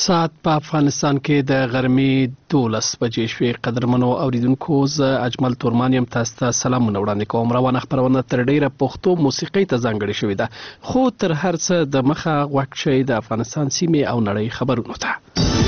ساعت په افغانستان کې د غرمې 12 بجې شوې. قدرمنو اوریدونکو، زه اجمل تورمان یم. تاسو ته سلامونه وړاندې کوم. روانه خبرونه تر ډیره پښتو موسیقۍ ته ځانګړې شوې ده، خو تر هر څه د مخه غوږ شئ د افغانستان سیمې او نړۍ خبرونو ته.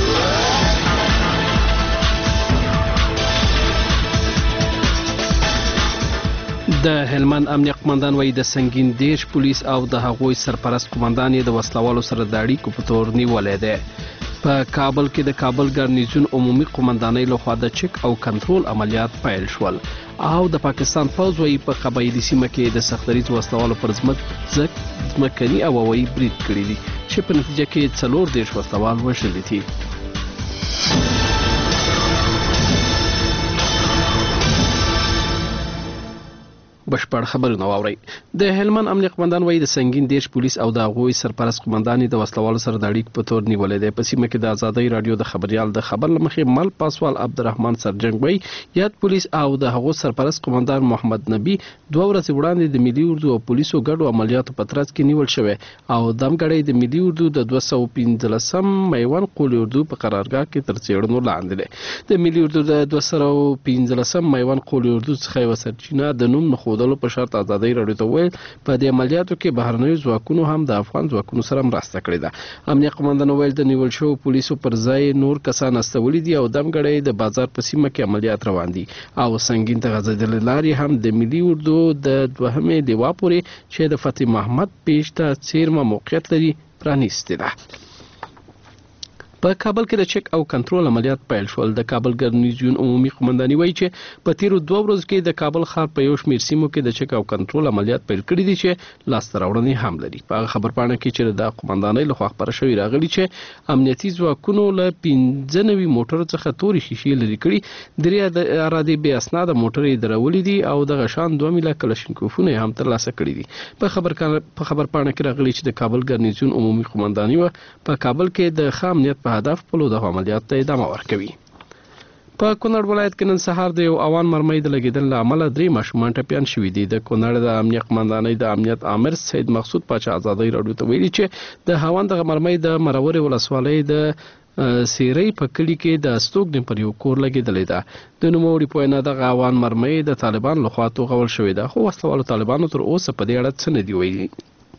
د هلمند امنیه قومندان وایي د سنگین دیش پولیس او د هغوی سرپرست قومندان یې د وسلوالو سره د اړیکو په تور نیولې ده. په کابل کې د کابل ګارنیزون عمومي قومندانۍ لخوا د چک او کنټرول عملیات پیل شول او د پاکستان پوځ وایي په قبایلي سیمه کې د سختدریز وسلوالو پر ځمکني او هوایي برید کړی دي چې په نتیجه کې 40 وسلوال وژلي دي. بشپړ خبرونه واورئ. د هلمند امنیه قومندان وایي د سنگین دیش پولیس او د هغوی سرپرست قومندان د وسلوالو سره د اړیکو په تور نیولې ده. په سیمه کې د آزادۍ رادیو د خبريال د خبر لمخې مل پاسوال عبدالرحمن سرجنګ وایي یاد پولیس او د هغوی سرپرست قومندان محمد نبی 2 ورځې وړاندې د ملي اردو او پولیسو ګډو عملیاتو په ترڅ کې نیول شوی او دمګړی د ملي اردو د 215 میوان قول اردو په قرارګاه کې تر څېړنو لاندې ده. د ملي اردو د 215 میوان قول اردو څخه یو سرچینه د نوم خودلو په شرط آزادۍ رادیو ته ویل په دې عملیاتو کې بهرنیو ځواکونو هم د افغان ځواکونو سره مرسته کړې ده. امنیه قومندان ویل د نیول شوو پولیسو پر ځای نور کسان استولي دي او دمګړی د بازار په سیمه کې عملیات روان دي او سنگین ته غځېدلې لارې هم د ملي اردو د 2مې لیوا پورې چې د فتح محمد پیش ته څیرمه موقعیت لري پرانیستې ده. په کابل کې د چک او کنټرول عملیات پیل شول. د کابل ګارنیزون عمومي قومندانۍ وایي چې په تیرو 2 ورځو کې د کابل ښار په یو شمېر سیمو کې د چک او کنټرول عملیات پیل کړي دي چې لاسته راوړنې هم لري. په هغه خبرپاڼه کې چې د قومندانۍ لخوا خبره شوې راغلي چې امنیتي ځواکونو له 95 موټرو څخه تورې شیشې لرې کړي، 3 ارادي بې اسناده موټرې درولې دي او دغه شان 2 میله کلشینکوفونه هم ترلاسه کړي دي. په خبرپاڼه کې راغلي چې د کابل ګارنیزون عمومي قومندانۍ په کابل کې د خام امنیت په هدف په لور د عملیات ته ادامه ورکوي. په کونړ ولایت کې نن سهار د یو اوان مرمۍ د لګیدل له امله 3 ماشومان ټپیان شوي دي. د کونړ د امنیه قومندانۍ د امنیت آمر سید مقصود پاچا آزادۍ رادیو ته ویلي چې د هاوان د مرمۍ د مرورې ولسوالۍ د سیری په کلی کې د استوګنې پر یو کور لګیدلې ده. د نوموړي په وینا دغه اوان مرمۍ د طالبان لخوا توغول شوې ده، خو وسلوالو طالبانو تر اوسه په دې اړه څه نه دي ویلي.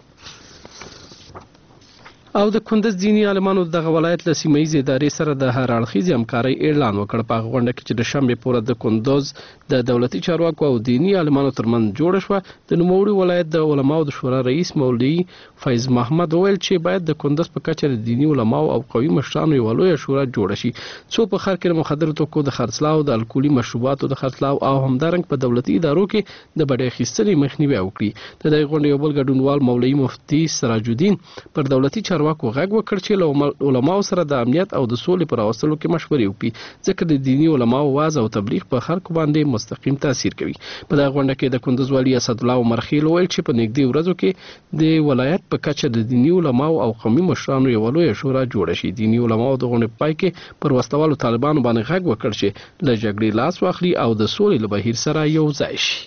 او د کندز دینی عالمانو دغه ولایت له سیمه ییزې ادارې سره د هر اړخیزې همکارۍ اعلان وکړ. په هغه غونډه کې چې د شنبې پورې د کندز د دولتي چارواکو او دینی عالمانو ترمنځ جوړه شوه، د نوموړي ولایت د علماو د شورا رئیس مولوي فیض محمد وویل چې باید د کندز په کچه د دینی علماو او قومي مشرانو یوه لویه شورا جوړه شي څو په ښار کې د مخدرو توکو د خرڅلاو، د الکولي مشروباتو د خرڅلاو او همدارنګ په دولتي ادارو کې د بډې اخیستنې مخنیوی وکړي. د دې غونډې یو بل ګډونوال مولوي مفتي سراج الدین پر دولتي چارواکو غږ وکړ چې له علماو سره د امنیت او د سولې پر راوستلو کې مشورې وکړي، ځکه د دینی علماو واعظ او تبلیغ په خلکو باندې مستقیم تاثیر کوي. په دغه غونډه کې د کندز والي اسد الله عمر خیل ویل چې په نږدې ورځو کې د ولایت په کچه د دینی علماو او قومي مشرانو یوه لویه شورا جوړه شي. دینی علماو د غونډې پای کې پر وسلوالو طالبانو باندې غږ وکړ چې له جګړې لاس واخلي او د سولې له بهیر سره یو ځای شي.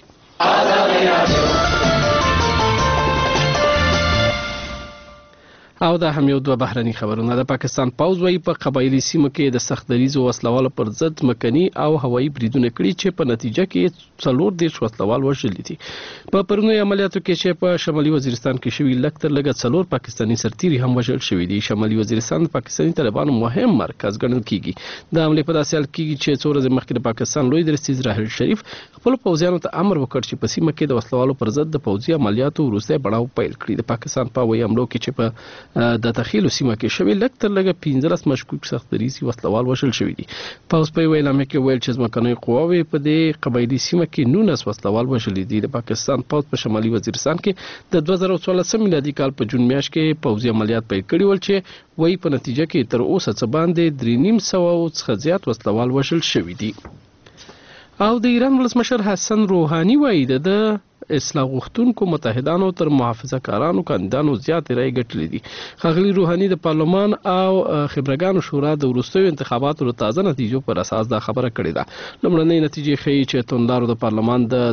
او دا هم یو 2 بهرني خبرونه. د پاکستان پوځ وایي په قبایلي سیمو کې د سختدریزو وسلوالو پر ضد ځمکني او هوایي بریدونه کړي چې په نتیجه کې 40 وسلوال وژلي دي. په پرونی عملیاتو کې چې په شمالي وزیرستان کې شوي لږ تر لږه 4 پاکستاني سرتیري هم وژل شوي دي. شمالي وزیرستان د پاکستاني طالبانو مهم مرکز ګڼل کیږي. د حملې په داسې حال کې چې 4 ورځې مخکې د پاکستان لوی درستیز راحل شریف خپل پوځیانو ته امر وکړ چې په سیمه کې د وسلوالو پر ضد د پوځي عملیاتو وروستی پړاو پیل کړي. د پاکستان په وایي حملو کې چې په د تخیلو سیمه کې شوی لږ تر لږه 15 مشکوک سختدریزي وسلوال وژل شوي دي. پوځ په اعلامیه کې ویل چې ځمکنۍ قواوې په دې قبایلي سیمه کې 19 وسلوال وژلي دي. د پاکستان پوځ په شمالي وزیرستان کې د 2014 میلادي کال په جون میاشت کې پوځي عملیات پیل کړي ول چې وایي په نتیجه کې تر اوسه څه باندې 350 څخه زیات وسلوال وژل شوي دي. او د ایران ولسمشر حسن روحاني وایي د اصلاح غوښتونکو متحدانو تر محافظه کارانو کاندیدانو زیات رای ګټلې دي. ښاغلي روحاني د پارلمان او خبرګانو شورا د وروستیو انتخاباتو د تازه نتیجو پر اساس دا خبره کړې ده. لومړنۍ نتیجې ښیي چې توندارو د پارلمان د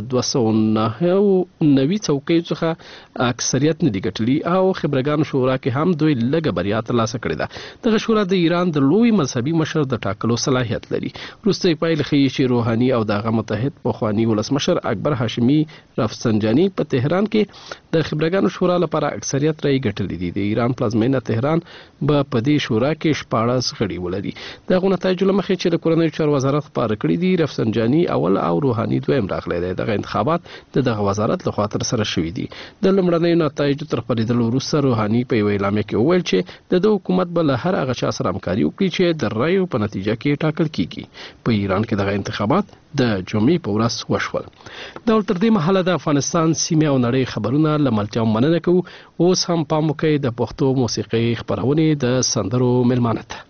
290 څوکیو څخه اکثریت نه دي ګټلي او خبرګانو شورا کې هم دوی لږه بریا ترلاسه کړې ده. دغه شورا د ایران د لوی مذهبي مشر د ټاکلو صلاحیت لري. وروستۍ پایلې ښیي چې روحاني او دغه متحد پخوانی ولسمشر اکبر هاشمي رفسنجاني په تهران کې د خبرګانو شورا لپاره اکثریت رای ګټلې دي. د ایران پلازمینه تهران به په دې شورا کې 14 غړي ولري. دغه نتایج لمخې چې د کورنیو چارو وزارت خبر کړی دی رفسنجاني اول او روحاني دویم راغلی دی. دغه انتخابات دغه وزارت لخوا تر سره شوې دي. د لومړنیو نتایجو تر خبرېدلو وروسته روحاني په یوه اعلامیه کې وویل چې د حکومت به له هر هغه چا سره همکاري وکړي چې د رایو په نتیجه کې ټاکل کیږي. په ایران کې دغه انتخابات د جمعې په ورځ وشول. دا تر دې مهاله د افغانستان سیمه او نړۍ خبرونه لملتیا مننه کوو. اوس هم پام وکړئ د پښتو موسیقي خبرونه د سندرو ملمانه ته.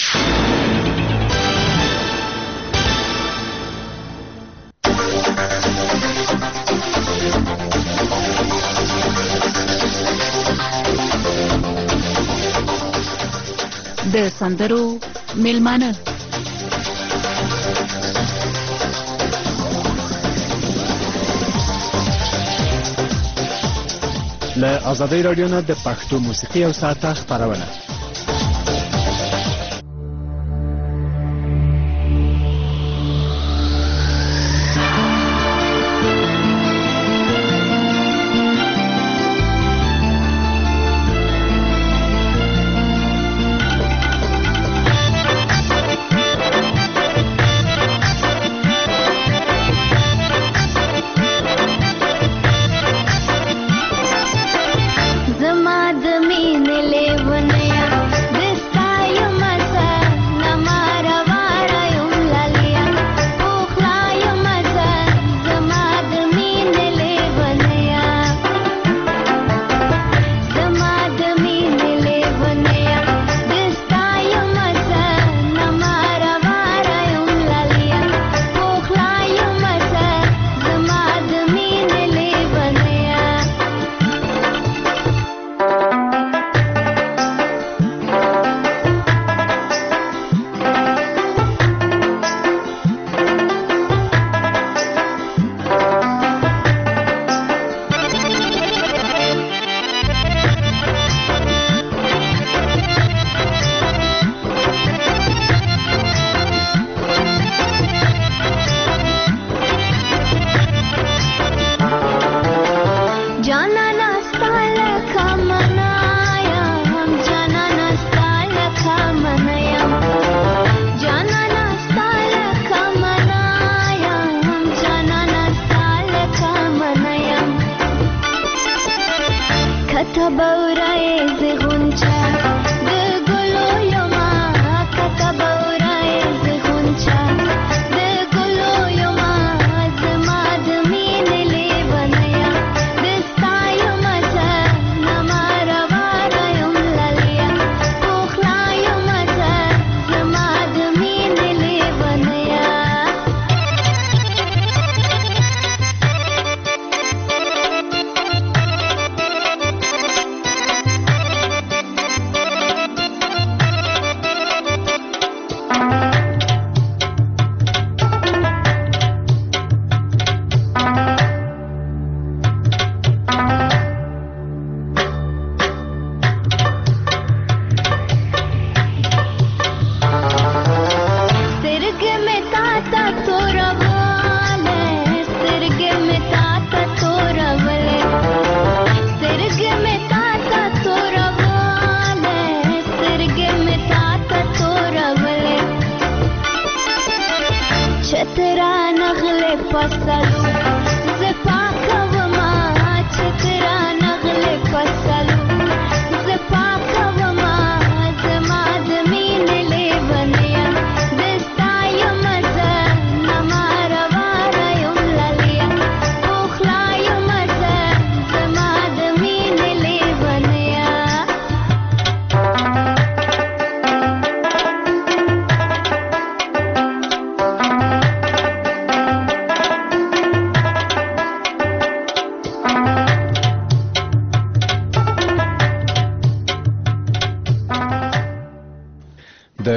د سندرو ملمانه له آزادۍ رادیو نه د پښتو موسیقي او ساعته خبرونه.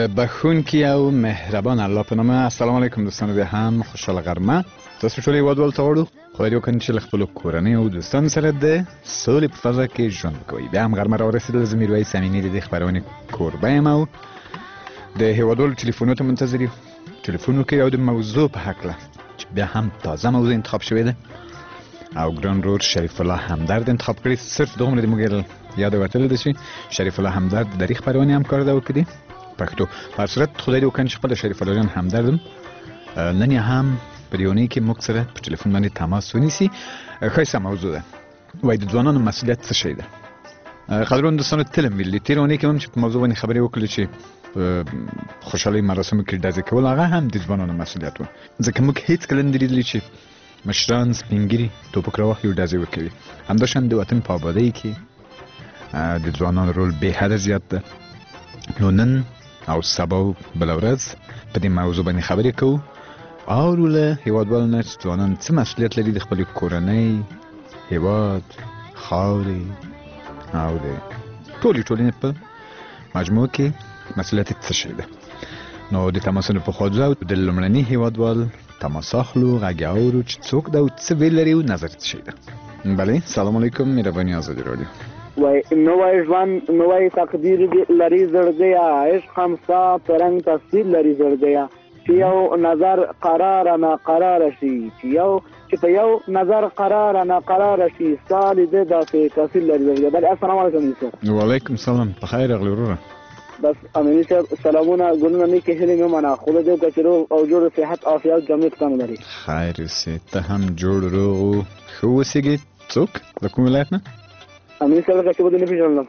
بخونکی او مهربان الله په نامه. السلام علیکم دوستانو، بیا هم خوشاله غرمه. تاسو ټول هیوادوال ته غواړو خدای دې وکړي چې له خپلو کورنۍ او دوستانو سره د سولې په فضا کې ژوند وکوئ. بیا هم غرمه راورسېدله. زه میرویس امیني د دې خپرونې کوربه یم او د هیوادوالو ټلیفونونو ته منتظر یو. ټلیفون وکړئ او د موضوع په هکله چې بیا هم تازه موضوع انتخاب شوې ده او ګران رور شریف الله همدرد انتخاب کړی. صرف دومره د موږ یاد وتلی ده چې شریف الله همدرد د دې خپرونې همکار ده وکړي پښتو. په هر صورت خدای دې وکړي چې خپله شریف الله جان همدردم نن یې هم په دې اونۍ کې موږ سره په ټلیفون باندې تماس ونیسي. ښایسته موضوع ده، وایي د ځوانانو مسؤلیت څه شی ده. قدرمنو دوستانو، تل هم ویلي تېره اونۍ کې هم چې په موضوع باندې خبرې وکړلې چې خوشحالۍ مراسمو کې ډزې کول هغه هم د ځوانانو مسؤلیت و، ځکه موږ هېڅکله نه دي لیدلي چې مشران سپین ږیري ټوپک راواخلي او ډزې وکوي. همداشان د وطن په ابادۍ کې د ځوانانو رول بې حده زیات ده. نو نن او سبا او بله ورځ په دې موضوع باندې خبرې کوو. اورو له هیوادوالو نه چې ځوانان څه مسؤلیت لري د خپلې کورنۍ، هیواد، خاورې او د ټولې ټولنې په مجموع کې مسؤلیت څه شی ده. نو د تماسونو په خوا ځو، د لومړني هیوادوال تماس اخلو، غږ اورو چې څوک ده او څه ویل لري او نظر څه شی ده. بله، سلام علیکم، مهرباني آزادي رادیو. وای نوای ژوند نوای تقدیر لري زړګیا، عشق خمسا پرنګ تصویر لري زړګیا، چې یو نظر قرار نه قرار شي، چې په یو نظر قرار نه قرار شي، سال دې داسې تصویر لري زړګیا. بله السلام علیکم سر. وعلیکم السلام، په خیر راغلی وروره. بس امینی صاحب سلامونه، ګلونه نیکې هیلې مې منه. خدای دې وکړي چې روغ او جوړ صحت عافیت جامد کم لري. خیر اوسې، ته هم جوړ روغ او ښه اوسېږې. څوک د کوم ولایت نه؟ امینی صاحب لکه چې به دې نه پېژنلم.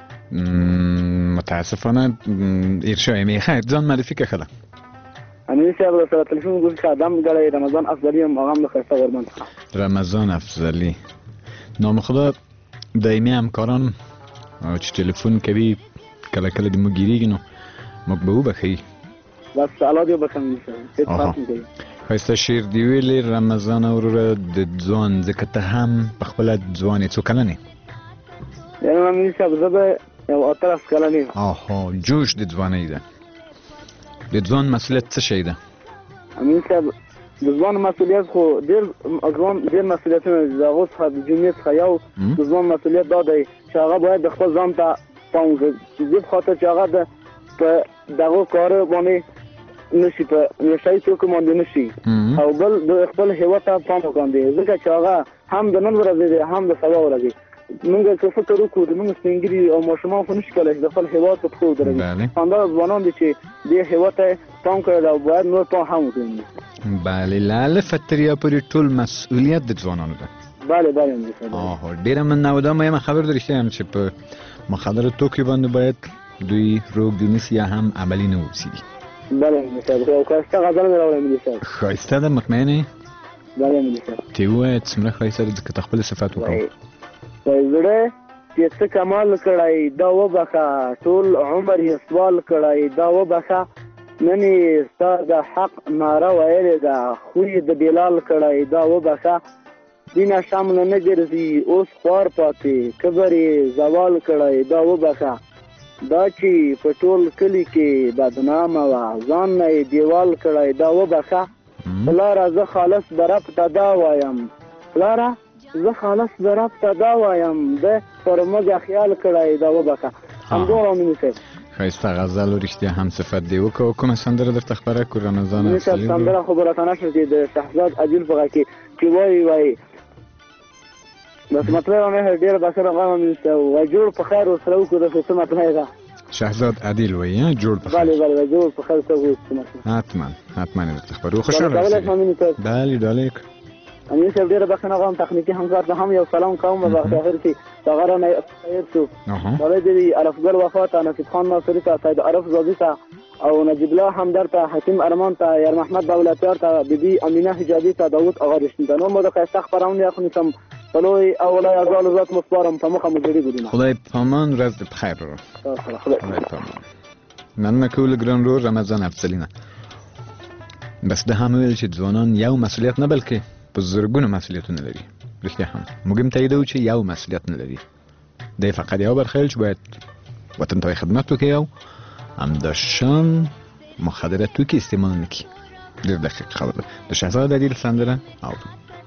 متاسفانه هېر شوی یم. خیر ځان معرفي کړه ښه ده. امینی صاحب سره تلیفون ګوزي چې ادم ګړی رمضان افضلي یم، هغه هم د ښایسته غوربند څخه. رمضان افضلي، نام خدا دایمي همکاران چې تلیفون کوي کله کله د موږ ګیرېږي، نو موږ به وبښئ. بس الله دې وبښم امینی صاحب، هېڅ فرق نه کوي. ښایسته شعر دې ویلې رمضان وروره د ځوان، ځکه ته هم په خپله ځوان یې. څو کلن یې؟ یعنې امیني صاحب زه به یو 18 کلن یم. آها، جوش د ځوانۍ ده. د ځوان مسؤلیت څه شی ده؟ امیني صاحب د ځوان مسؤلیت خو ډېر مسؤلیتونه دي. د هغو څخه د جمعې څخه یو د ځوان مسؤلیت دا دی چې هغه باید د خپل ځان ته پام وکړي، چې دې په خاطر چې هغه په دغو کارو باندې نه شي، په نشهیي توکو باندې نه شي، او بل د خپل هیواد ته پام وکړي، ځکه چې هغه هم د نن ورځې دی هم د سبا ورځې. موږ که فکر وکړو د موږ سپین ږیري او ماشومان خو نه شي کولی چې د خپل هیواد په پښو ودرېږي. همدا ځوانان دي چې دې هیواد ته پام کړی او باید نور پام هم وکړي. بله، له الفه تر یا پورې ټول مسؤلیت د ځوانانو ده. بله ډېره مننه. او دا مهمه خبر ده، رښتیا هم چې په مخدره توکو باندې باید دوی روږدي نیسي یا هم عملي نه اوسېږي. بله صاحب، یو ښایسته غزل مې راوړی امیني صاحب. ښایسته ده، مطمئن یې؟ بله امیني صاحب. ته یې ووایه څومره ښایسته ده، ځکه ته خپل صفت وکړو. زړه چې څه کمال کړی دا وبخه، ټول عمر یې سوال کړی دا وبخه، نن یې ستا د حق ناره ویلې ده، خوی د بلال کړی دا وبخه، دینه شمله نه ګرځي اوس خوار پاتې، کبر یې زوال کړی دا وبخه، دا چې په ټول کلي کې بدنامه وه ځان نه یې دیوال کړی دا وبخه، پلاره زه خالص د رب ته دا وایم، پلاره زه خالص د رب ته دا وایم، ده پر موږ خیال کړی دا وبخه. همدومره امیني صاحب. ښایسته غزل و رښتیا هم صفت دی وکړه. کومه سندره درته خپره کړو؟ رمضان افضلي سندره خو به راته نشته چې د شهزاد عدیل په غږ کې چې وایي بس مطلب مې ډېره بسره غواړم امیني صاحب، وایي جوړ په خیر ورسره وکړو د څه مطلب ده. شهزاد عدیل وایي جوړ په خیر. بله جوړ په خیر څه وکړو. حتما یې درته خپرو. خوشحاله اوسئ. بله ډالۍ امیني صاحب ډېره بخښنه غواړم، تخنیکي همکار ته هم یو سلام کوم. په آخر کې هغه رانه تیر شو، ډالۍ دې الفګل وفا ته، نصیب خان ناصري ته، سید عارف زاځي ته، او نجیب الله همدرد ته، حکیم ارمان ته، یار محمد دولتیار ته، بیبي امینه حجابي ته، داود آغا رشتین ته. نور مو د ښایسته خپرونې اخ نیسم په لوی او لوی اعضالو ذات مو سپارم، په مخه مو جوړېږو. خدای پامان، ورځ دې په خیر وروره. خدای پامان. مننه کوو له ګران رور رمضان افضلي نه. بس ده هم ویل چې ځوانان یو مسؤلیت نه بلکې په زرګونو مسؤلیتونه لري. رښتیا هم موږ هم تاییدوو چې یو مسؤلیت نه لري، دی فقط یو برخه چې باید وطن ته خدمت وکړي او همداشان مخدر توکی استعمال نکی. ډېر دقیق خبره. د شهزاده عادل سندره اورو.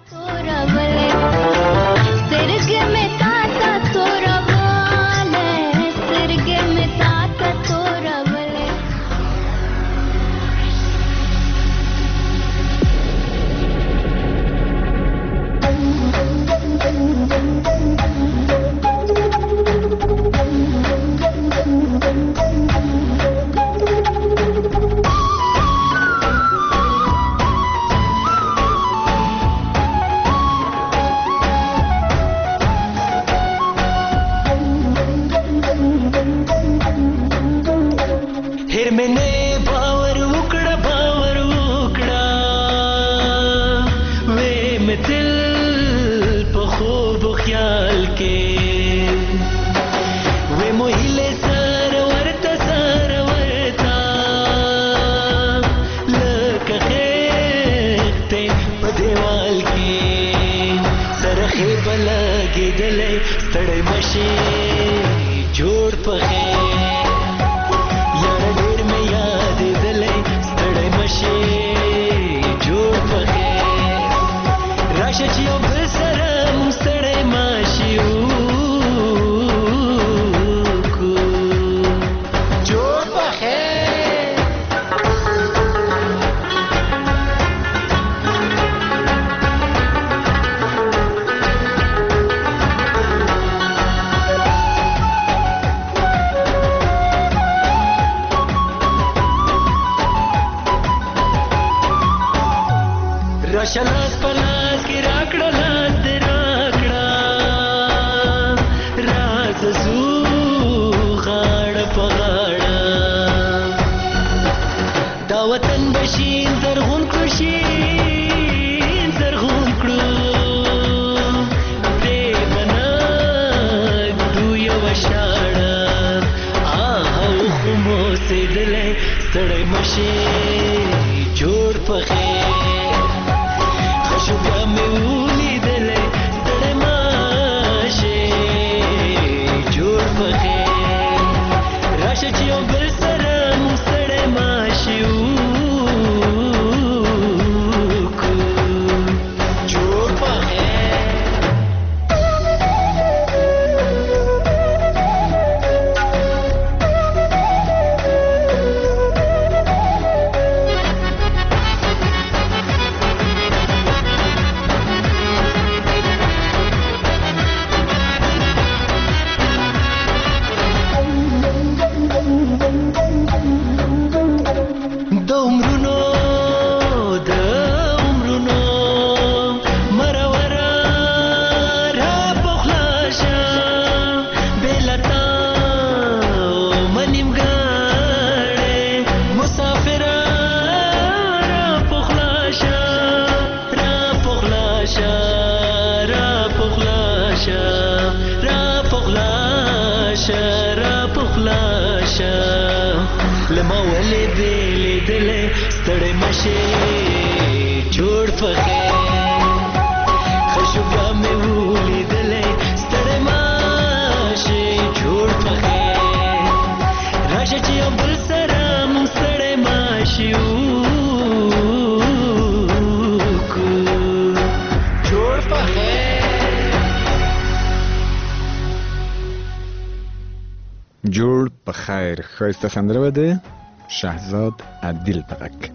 جوړ په خیر ښایسته سندره ده شهزاد عادل پغک.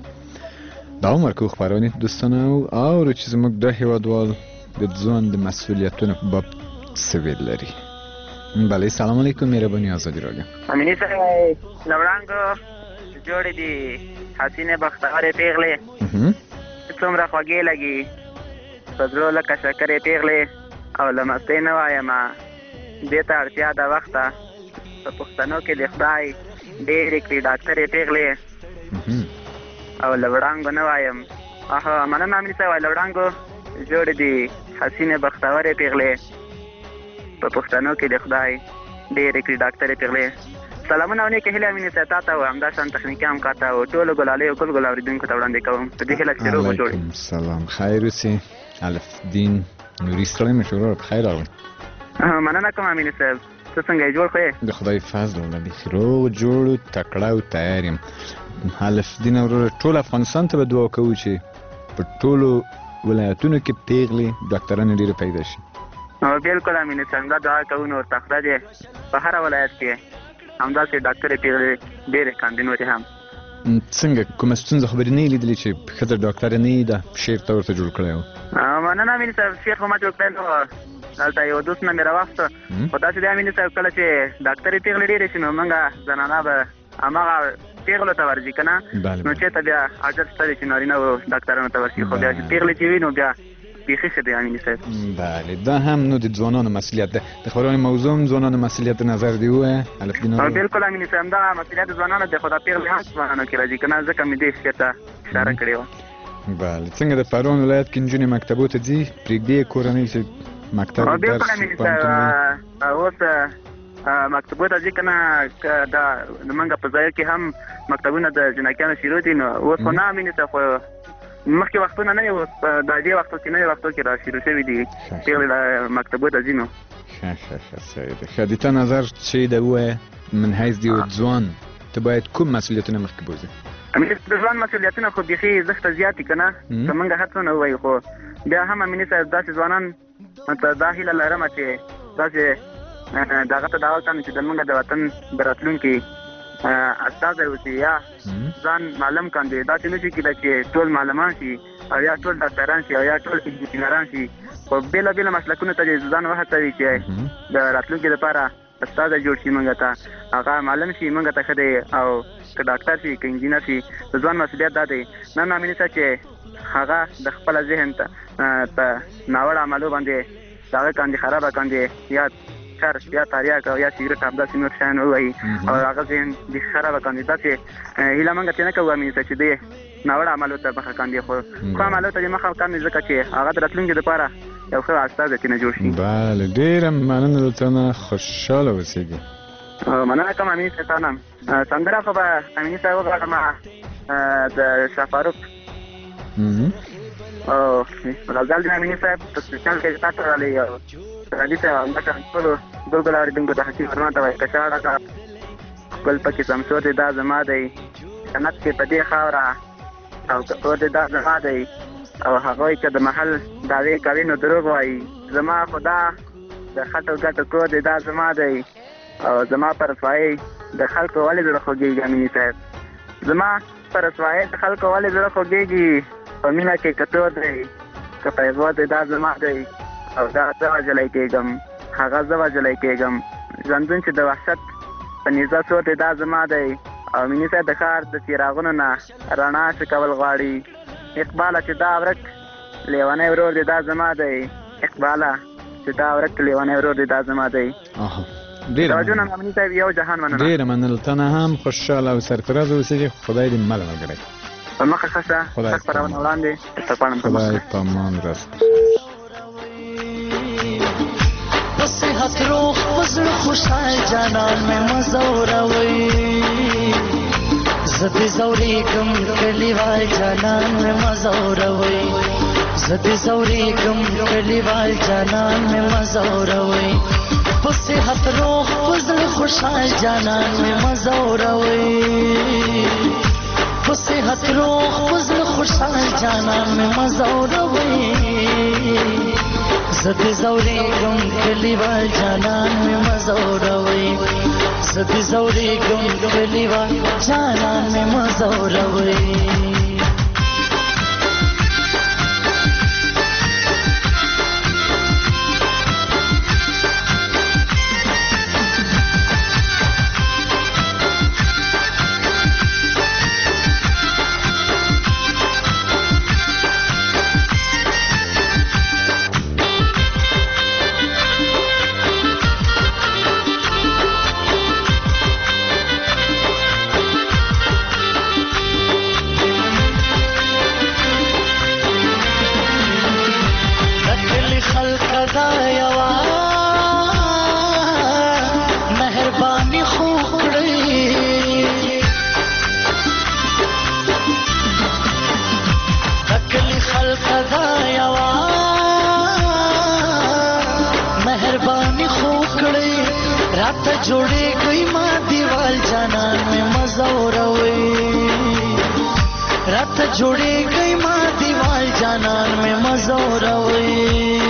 دا عمر کو خبرونه دوستانه او چې زموږ د هیوادوال د ځوان د مسؤلیتونو په باب څه ویل لري. بله سلام علیکم مهرباني آزادي رادیو. امینی صاحب لوړانګو جوړې دي حسینه بختوره پیغله څومره خوږې لګي صدرو لکه شکرې پیغله او لمسته نه وایم دې ته اړتیا د وخته په پښتنو کې د خدای ډېرې کړي ډاکټرې پیغلې او لوړانګو نه وایم مننه امیني صاحب لوړانګو جوړې دي حسینه بختوره پیغلې په پښتنو کې د خدای ډېرې کړي ډاکټرې پیغلې سلامونه او نیکې هیلې امیني صاحب تا ته او همداشان تخنیکي همکار ته او ټولو ګلالۍ او ګل ګل اورېدونکو ته وړاندې کوم په دې هیله چې روغ وجوړ علیکم سلام خیر اوسې الف دین نوري ستړی مې شروع په خیر راغلی مننه کوم امیني صاحب ته څنګه یې جوړ خو د خدای فضل نه بیخي روغ جوړ تکړه او تیار یم. حلف دین وروره ټول افغانستان ته به دعا کوو چې په ټولو ولایتونو کې پیغلې ډاکټرانې ډېرې پیدا شي. بالکل امین څنګه دعا کوو نو تخته دې په هر ولایت کې همداسې ډاکټرې پیغلې ډېرې کاندي نورې هم. څنګه کومه ستونزه خبرې نه یې لیدلې چې ښځه ډاکټره نه یي دا شعر ته ورته جوړ کړی و؟ مننه امین صاحب، شعر خو ما جوړ کړی نو دلته یو دوست نه مې راواخیسته، خو داسې دی امین صاحب کله چې ډاکټرې پیغلې ډېرې شي نو موږ زنانه به هماغه پیغلو ته ورځي که نه، نو چېرته بیا اجر شته دی چې نارینه و ډاکټرانو ته ورشي، خو بیا چې پیغلې چې وي نو بیا بیخي ښه دی امین صاحب. بله دا هم نو د ځوانانو مسؤلیت ده. د خبرونې موضوع هم ځوانانو مسؤلیت نظر دی ووایه. بالکل امین صاحب دا مسؤلیت د ځوانانو دی، خو دا پیغلې هم ځوانانو کې راځي که نه، ځکه مې دې شعر ته اشاره کړې وه. بله څنګه د پروان ولایت کې نجونې مکتبو ته ځي پرېږدي کورنۍ چې مکتب درس پوهنتون اوس مکتبو ته ځي که نه، دا زمونږ په ځایو کې هم مکتبونه د جنکیانو شروع دي، نو اوس خو نه امین صاحب، خو مخکې وختونه نه اوس د دې وختو کې نوي وختو کې را شروع شوي دي پیغلې مکتبو ته ځي. نو ښه صحیح ده. ښه د تا نظر چې د ووایه من حیث د یو ځوان ته باید کوم مسؤلیتونه مخکې بوځي؟ امین د ځوان مسؤلیتونه خو بیخي زښته زیات دي که نه، که موږ هر څونه ووایو، خو بیا هم امین صاحب داسې ځوانان ته دا هیله لرم چې داسې دغه ته دعوت کړم چې زموږ د وطن د راتلونکي استازی اوسي یا ځان معلم کاندي، داسې نه شي کېدای چې ټول معلمان شي او یا ټول ډاکټران شي او یا ټول انجینران شي، خو بېلابېلو مسلکونو ته ځان وهڅوي چې د راتلونکي لپاره استازی جوړ شي، موږ ته هغه معلم شي، موږ ته ښه دی، او که ډاکټر شي که انجینر شي، د ځوان مسؤلیت دا دی نن امین صاحب چې هغه د خپل ذهن ته په ناوړه عملو باندې د هغه کاندي خرابه کاندي یا چرس یا تریاک او یا سیګرټ همداسې نور شیان ووایي او هغه ذهن بیخي خرابه کاندي، داسې هیله موږ ترې نه کوو امین صاحب چې دی ناوړه عملو ته مخه کاندي، خو ښه عملو ته دې مخه کاندي ځکه چې هغه د راتلونکي لپاره یو ښه استازی ترېنه جوړ شي. بله ډېره مننه له تا نه، خوشحاله اوسېږي. مننه کوم امین صاحب تا نه. سندره خو به امین صاحب وغواړم د شاهفاروق او غزل د امین صاحب په سپیشل کې تاسو راغلی او راځي ته همدغه خپلو ګلګل اورېدونکو ته حکیم ارمان ته وایي که شاړه کا ګل پکې سمسور دی دا زما دی، جنت کې په دې خاوره او که اور دی دا زما دی، او هغوی که د محل دعوې کوي نو دروغ وایي، زما خدا د خټو ګټو کور دی دا زما دی، او زما په رسوایۍ د خلکو ولې زړه خوږېږي امین صاحب، زما په رسوایۍ د خلکو ولې زړه خوږېږي، په مینه کې که تور دی که پیغور دی دا زما دی، او دا زه وژلی کېږم هغه زه وژلی کېږم، ژوندون چې د وحشت په نیزه سور دی دا زما دی، او مینې صاحب د ښار د څراغونو نه رڼا شکول غواړي، اقباله چې دا ورک لیونی ورور دی دا زما دی، اقباله چې دا ورک لیونی ورور دی دا زما دی. توجه نه مامني صاحب یو جهان مننه. ډېره مننه له تا نه هم خوشحاله او سرفراز اوسېږي، خدای دې مل ملګری په مخه ښه شه ښه خپرونه وړاندې ترپاڼم په مخه خدای په امان راست. صحت روح وزر خوشحال جانان میں مزوروی زد زوری گم کلیوال جانان میں مزوروی زد زوری گم کلیوال جانان میں مزوروی صحت روح وزر خوشحال جانان میں مزوروی صحت روح وزر خوشحال جانان میں مزوروی زد زوری گم کلیوال جانان میں مزوروی زد زوری گم کلیوال جانان میں مزوروی. راته جوړېږئ ما دیوال جانان مې مزوروي راته جوړېږئ ما دیوال جانان مې مزوروي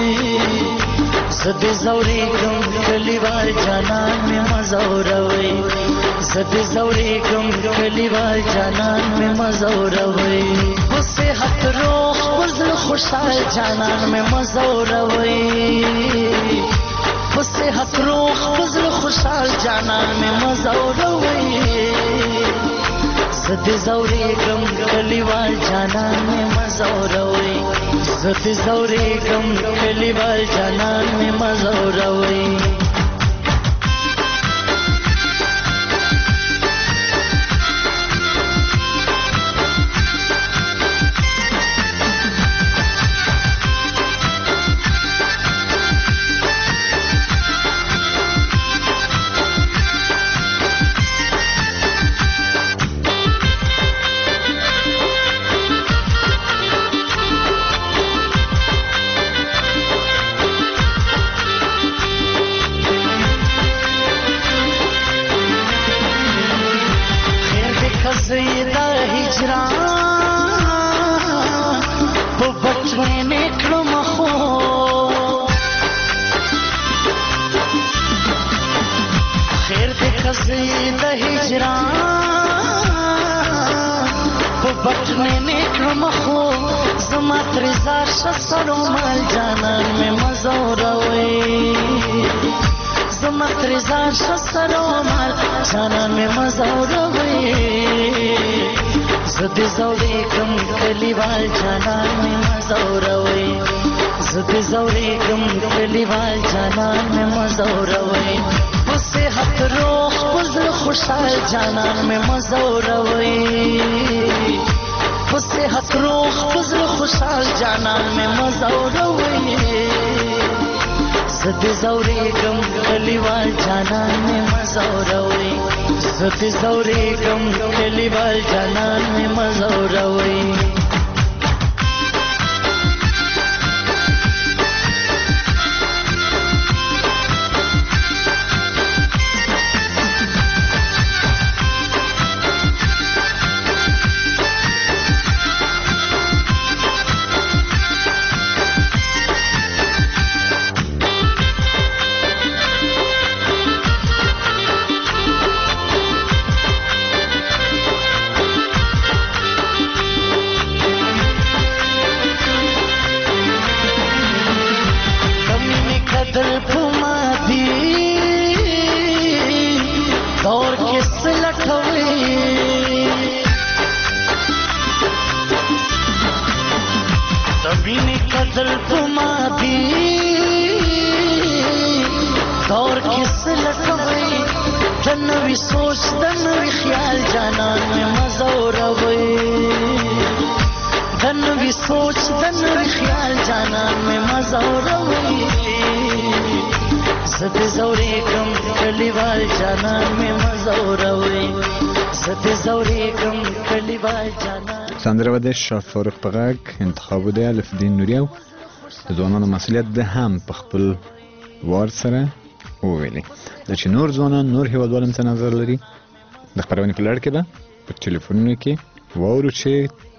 زه دې زورېږم کلیوال جانان مې مزوروي زه دې زورېږم کلیوال جانان مې مزوروي په صحت روغ په زړه خوشحال جانان مې مزوروي په صحت روغ په زړه خوشحال جانان مې مزوروي زه دې زورېږم کلیوال جانان مې مزوروي زه دې زورېږم کلیوال جانان مې مزوروي جانان مې مزوروي زه دې زورېږم کلیوال جانان مې مزوروي زه دې زورېږم کلیوال جانان مې مزوروي په صحت روغ په زړه خوشحال جانان مې مزوروي په صحت روغ په زړه خوشحال جانان مې مزوروي زه دې زورېږم کلیوال جانان مې مزوروي زه دې زورېږم کلیوال جانان مې مزوروي سندره د شاه فاروق په غږ انتخاب د الف دین نوري او د ځوانانو مسؤلیت ده هم په خپل وار سره وویلي د چې نور ځوانان نور هیوادوال هم څه نظر لري د خپرونې په لړ کې به په ټلیفونونو کې واورو چې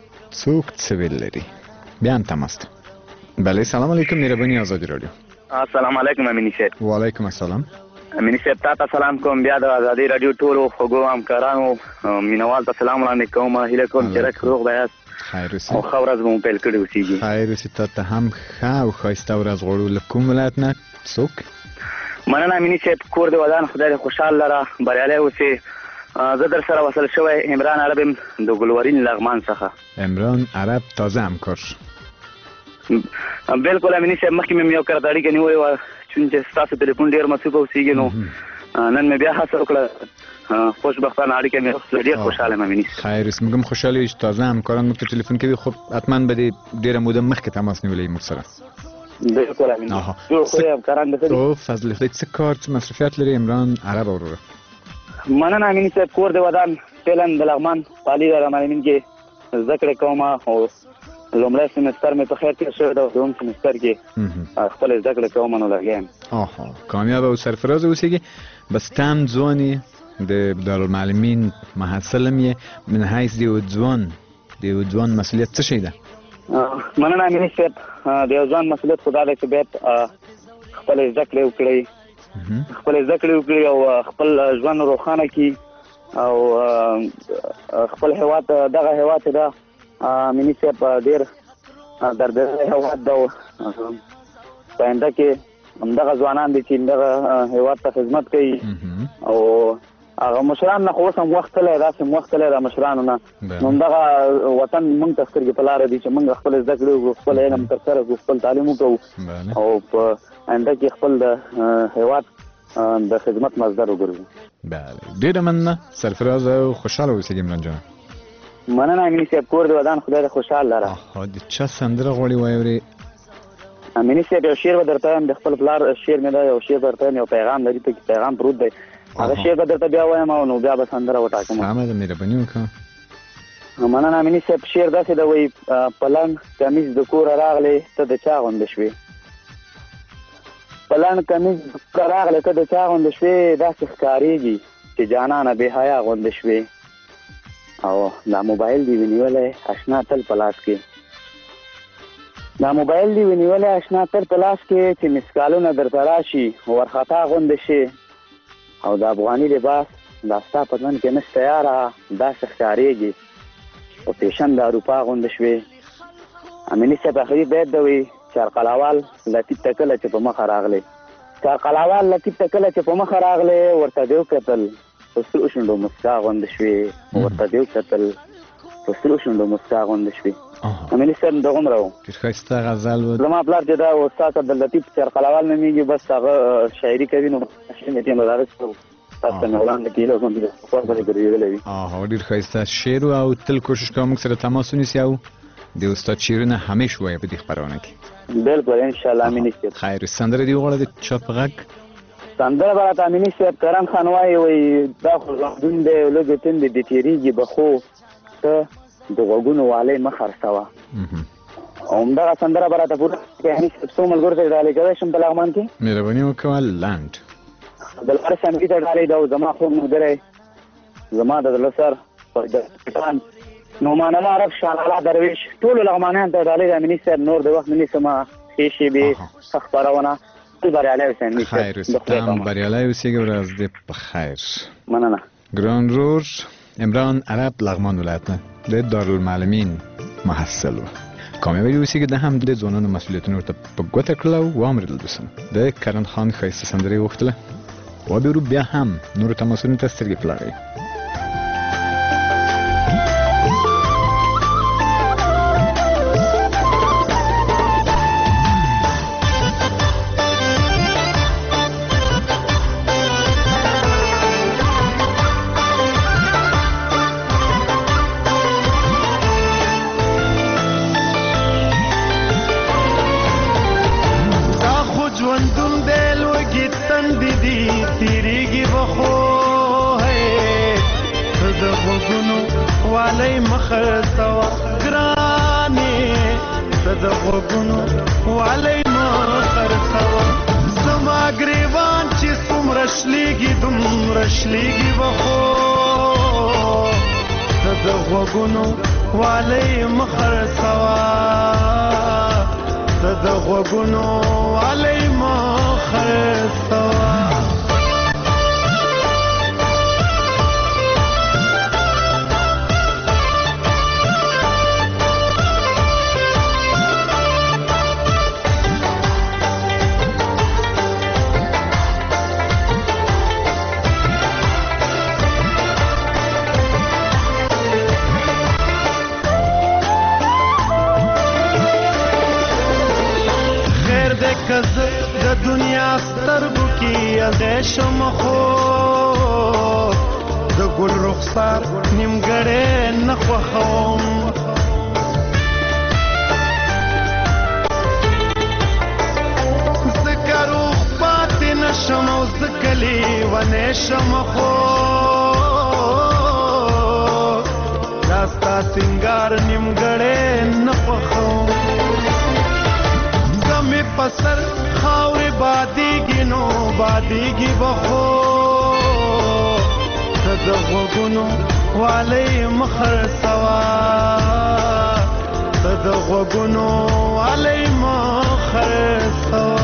څوک څه ویل لري بیا هم تماس ته بله سلام علیکم مهرباني آزادي رادیو السلام علیکم امینی صاحب وعلیکم السلام امینی صاحب تاسو سلام کوم بیا د آزادي رادیو ټولو خوږو همکارانو مینوال ته سلام وړاندې کوم هیله کوم چې روغ یاست خیر اوسئ او ښه ورځ مو پیل کړې اوسېږي خیر اوسئ ته هم ښه او ښایسته ورځ غواړو له کوم ولایت نه څوک مننه امینی صاحب کور د ودان خدای دې خوشحال لره بریالی اوسې زه در سره وصل شوی عمران عرب یم د ګلورین لغمان څخه عمران عرب تازه همکار بالکل امینی صاحب مخکې مې یو کړه اړیکه نیولې وه چونکې ستاسو ټلیفون ډېر مصروفه اوسېږي نو نن مې بیا هڅه وکړه خوشبختانه اړیکه مې وکړه ډېر خوشحاله یم امیني خیر اوس موږ هم خوشحاله یو چې تازه همکاران موږ ته ټلیفون کوي خو حتما به دې ډېره موده مخکې تماس نیولی موږ سره بالکل امیني ټول خو یې همکاران د ښه دي فضل خدای څه کار څه مصروفیات لري عمران عرب وروره مننه امیني صاحب کور د ودان فعلا د لغمان پالي د رحمانمین کې زده کړې کوم او لومړی سمستر مې په خیر تېر شوی دی او دوم سمستر کې خپل زده کړې کوم نو لګیا یم. کامیاب او سرفراز اوسیږي. بس تام ځواني د دارالمعلمین محصل هم یې، من حیث د یو ځوان مسؤلیت څه شی ده؟ مننه امیني صاحب. د یو ځوان مسؤلیت خو دا دی چې باید خپل زده کړې وکړي او خپل ژوند روښانه کړي او خپل هېواد دغه هېواد چې ده امیني صاحب ډېر دردناک هېواد ده او په آینده کې همدغه ځوانان دي چې دغه هېواد ته خدمت کوي او هغه مشران نه خو اوس هم وخت تللی داسې وخت تللی د مشرانو نه نو همدغه وطن موږ ته سترګې په لاره دي چې موږ خپل زده کړې وکړو، خپل علم ترسره کړو، خپل تعلیم وکړو او په آینده کې خپل د هېواد د خدمت مصدر وګرځو. ډېره مننه سرفراز او خوشحاله اوسېږي عمران جان. مننه امیني صاحب. کور د ودان خدای دې خوشحال لره. د چا سندره غواړي واورې؟ امیني صاحب یو شعر به درته وایم، د خپل پلار شعر مې ده، یو شعر به درته وایم، یو پیغام لري، پکې پیغام پروت دی. هغه شعر به درته بیا وایم او نو بیا به سندره وټاکم. سمه ده، مهرباني وکړه. مننه امیني صاحب. شعر داسې ده وایي په لنډ کمیز د کوره راغلی ته د چا غونده شوې، په لنډ کمیز د کوره راغلی ته د چا غونده شوې، داسې ښکارېږي چې جانانه بې حیا غونده شوې. او دا موبایل دی ونیولی اشنا تل په لاس کې، دا موبایل دی ونیولی اشنا تل په لاس کې چې مسکالونه درته راشي ورخطا غونده شي. او د افغاني لباس دا ستا په ځان کې نشته یاره، داسې ښکارېږي په پیشن د اروپا غونده شوې. امیني صاحب آخري بیت ده وایي چارقلاوال لطیف ته کله چې په مخه راغلی، چارقلاوال لطیف ته کله چې په مخه راغلی ورته دې وکتل په سرو شونډو مسکا غونده شوې، ورته دې وکتل په سرو شونډو مسکا غونده شوې. امیني صاحب دغومره و. ډېر ښایسته غزل و. زما پلار چې دا استاد عبداللطیف چارقلاوال نومېږي، بس هغه شاعري کوي نو ډېر ښایسته شعر او تل کوشش کوم موږ سره تماس ونیسي او د استاد شعرونه همیشه وایي په دې خپرونه کې. بالکل انشاءالله امیني صاحب. خیر سندره دې وغواړه د چا په غږ؟ سندره به راته امیني صاحب کرم خان وایي دا خو ژوندون دی لږې تندې دې تېرېږي به خو ته د غوږونو والی مه خرڅوه. او همدغه سندره به راته پوره امیني صاحب څو ملګرو ته ډالۍ کولی شم په لغمان کې؟ مهرباني وکړه. لنډ د لارې شمګي ته ډالۍ ده او زما خوږ ملګری زما د زړه سر نعمان الله عرب شاه الله درویش ټولو لغمانیانو ته ډالۍ ده امیني صاحب. نور د وخت نه نیسمه ښې شېبې ښه خپرونه تل بریالی اوسئ امیني صاحب. خیر اوسې بریالی اوسېږي ورځ دې په خیر. مننه. ګران رور عمران عرب لغمان ولایت نه د دارالمعلمین محصل و. کامیابی اوسېږي د هم د ځوانانو مسؤلیتونه ورته په ګوته کړله او وامرېدل دوستانو. د کرن خان ښایسته سندره یې وغوښتله. وبرو بیا هم نورو تماسونو ته سترګې په لاره. ستا سنگار نیمګړی نه خوښوم زمې په سر خاورې بادېږي نو بادېږي به خو ته د غوږونو والی مخر سوا ته د غوږونو والی مخر سوا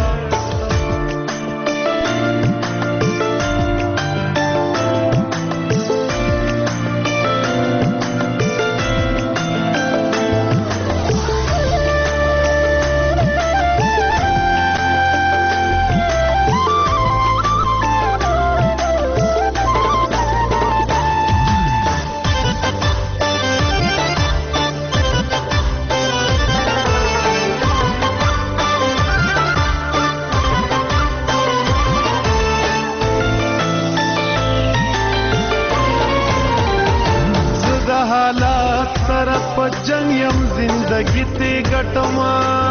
جنگ یم زندگی تی گٹما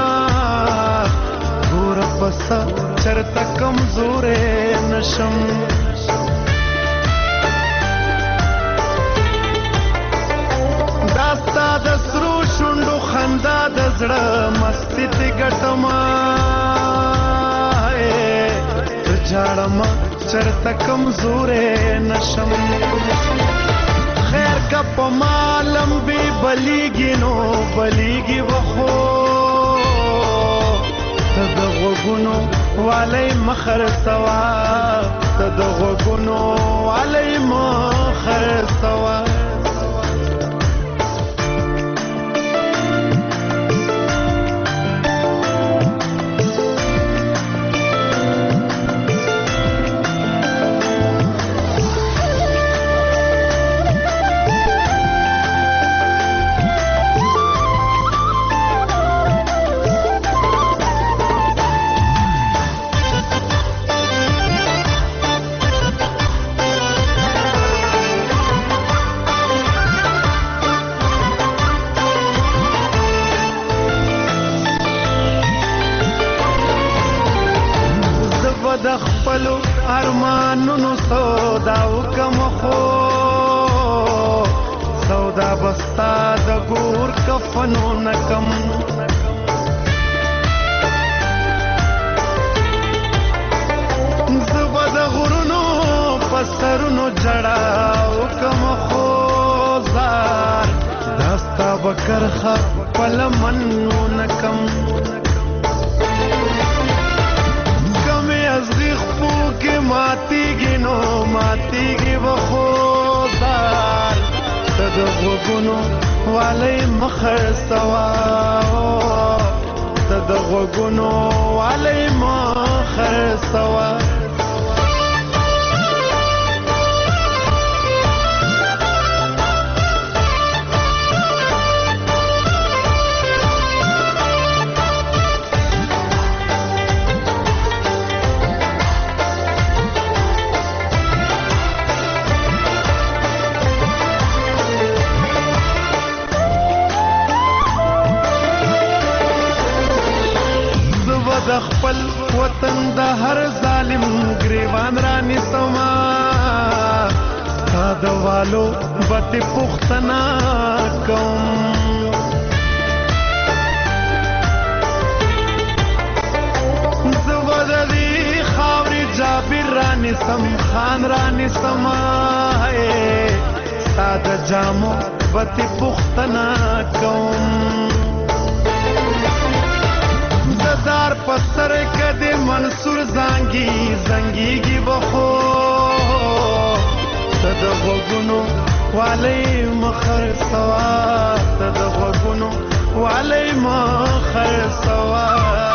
گور پسا چرتا کمزور نشم داستا دسرو شندو خندا دزڑا مستی تی گٹما جاڑما چرتا کمزور نشم خیر کا پمالم بھی بلیگی نو بلیگی بخو تد غوگونو والی مخر سوا تد غوگونو والی مخر سوا د خپلو ارمانونو سودا وکم خو سودا بستا د ګور کفنو نکم زبا د غرونو پسرونو جړا وکم خو زار داستا بکرخه پلمنو نکم ازغیخ پوکی ماتیگی نو ماتیگی بخوزار تد غوگونو والی مخر سوا تد غوگونو والی مخر سوا د خپل وطن د هر ظالم گریوان رانی سما تا د والو بت پختنا کوم زود دی خاوري جابر رانی سم خان رانی سما تا د جامو بت پختنا کوم دار پسر کدی منصور زنگی زنگیگی بخو تد غوگونو والی مخر سوا تد غوگونو والی مخر سوا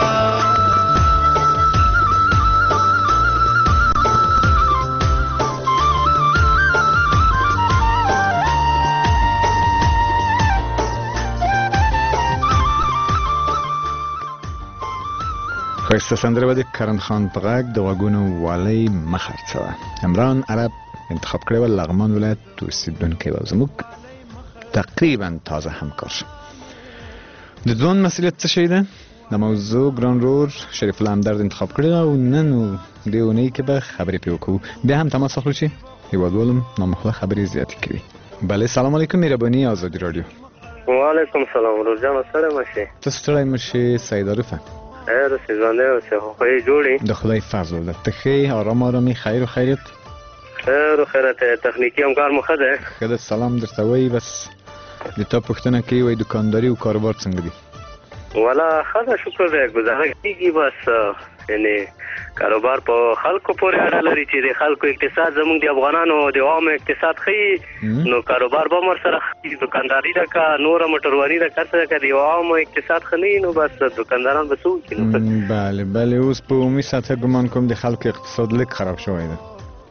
ښایسته سندره به د کرن خان په غږ د غوږونو والی مه خرڅوه. عمران عرب انتخاب کړی و، لغمان ولایت اوسېدونکی و، زموږ تقریبا تازه همکار. د ځوان مسؤلیت څه شی ده؟ د موضوع ګران رور شریف الله همدرد انتخاب کړی او نن دې اونۍ کې به خبرې پرې وکړو. بیا هم تماس اخلو چې هېوادوالم نامخوله خبرې زیاتې کوي. بله سلام علیکم مهربانی آزادی رادیو. وعلیکم سلام ورجان سره ماشي تستړی مشي سید عارفه خیر سیزانه اوسه خو یې جوړی د خدای فضل ده ته خې آرام آرامي خیر و خیریت خیر و خیرت تخنیکی هم کار مخه ده خدای سلام درته وای بس د تا پوښتنه کوي وای دکانداری او کاروبار څنګه دی والا خدا شکر ده گزاره کیږي بس یعنی کاروبار په خلکو پورې اړه لري چې د خلکو اقتصاد زموږ د افغانانو د عام اقتصاد خي نو کاروبار به مر سره دکانداری ده کا نور موټروانی ده کړه کا د عام اقتصاد خني نو بس دکانداران به سو کینو بله بله اوس په عمومي سطح ګمان کوم د خلکو اقتصاد لیک خراب شوی ده